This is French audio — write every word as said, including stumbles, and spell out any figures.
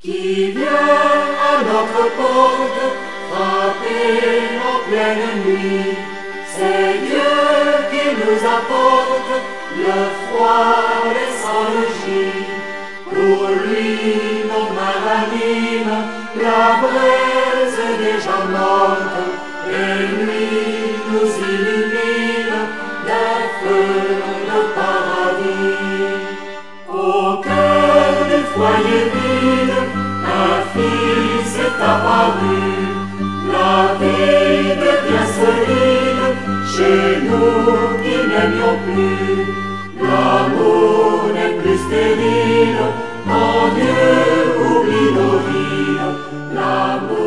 Qui vient à notre porte, frapper en pleine nuit. C'est Dieu qui nous apporte le froid laissant le gis. Pour lui, nos mains raniment la braise déjà morte, et lui nous illumine d'un feu de paradis. Au cœur du foyer vide, un fils est apparu. La vie devient solide chez nous qui n'aimions plus. L'amour n'est plus stérile quand Dieu oublie nos rides. L'amour